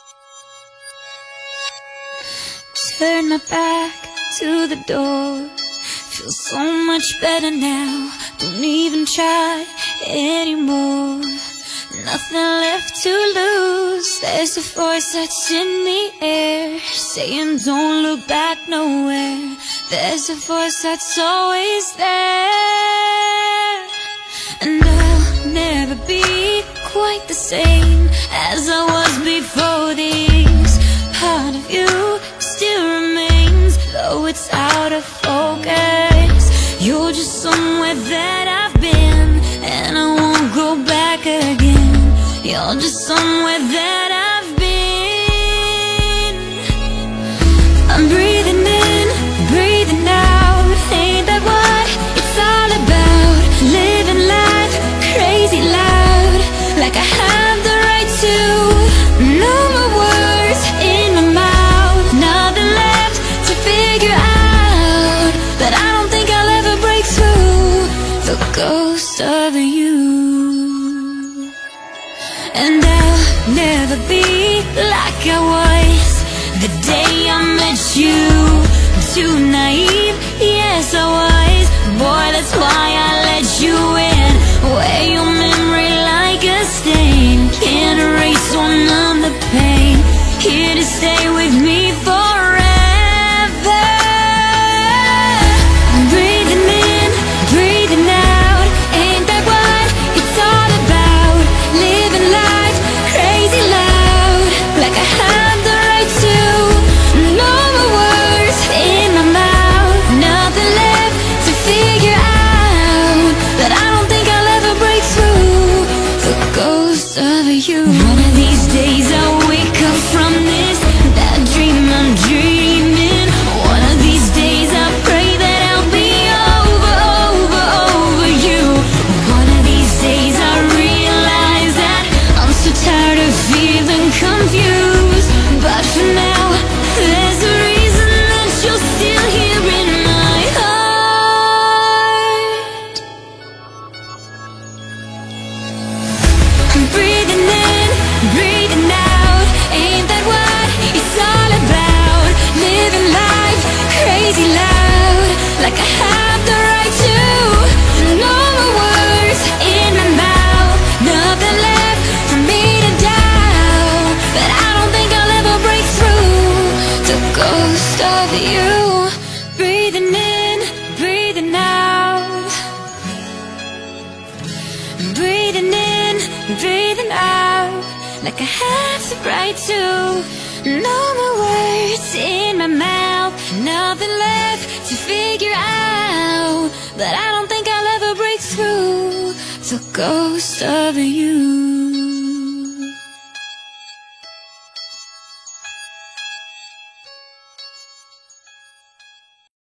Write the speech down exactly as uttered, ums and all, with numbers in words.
Turn my back to the door. Feel so much better now. Don't even try anymore. Nothing left to lose. There's a voice that's in the air saying don't look back nowhere. There's a voice that's always there. And I'll never be quite the same as I was before this. Part of you still remains, though it's out of focus. You're just somewhere that I've been, and I won't go back again. You're just somewhere that I've been. I'm breathing in, breathing out. Ain't that what it's all about? Living life crazy loud, like I have the right to. No more words in my mouth, nothing left to figure out. But I don't think I'll ever break through the ghost of you. And I'll never be like I was the day I met you. Too naive, yes I was. Boy, that's why I let you in. Wear your memory like a stain. Can't erase or numb the pain. Here to stay with me forever. Breathing in, breathing out. Ain't that what it's all about? Living life crazy loud, like I have the right to. No more words in my mouth, nothing left to figure out. But I don't think I'll ever break through the ghost of you. One of these days I'll wake up from this bad dream I'm dreaming. One of these days I pray that I'll be over, over, over you. One of these days I realize that I'm so tired of feeling confused. But for now, there's a reason that you're still here in my heart. I'm breathing in, breathing out. Ain't that what it's all about? Living life crazy loud, like I have the right to. No more words in my mouth, nothing left for me to doubt. But I don't think I'll ever break through the ghost of you. Breathing in, breathing out. Breathing in, breathing out, like I have the right to. No more words in my mouth, nothing left to figure out. But I don't think I'll ever break through the ghost of you.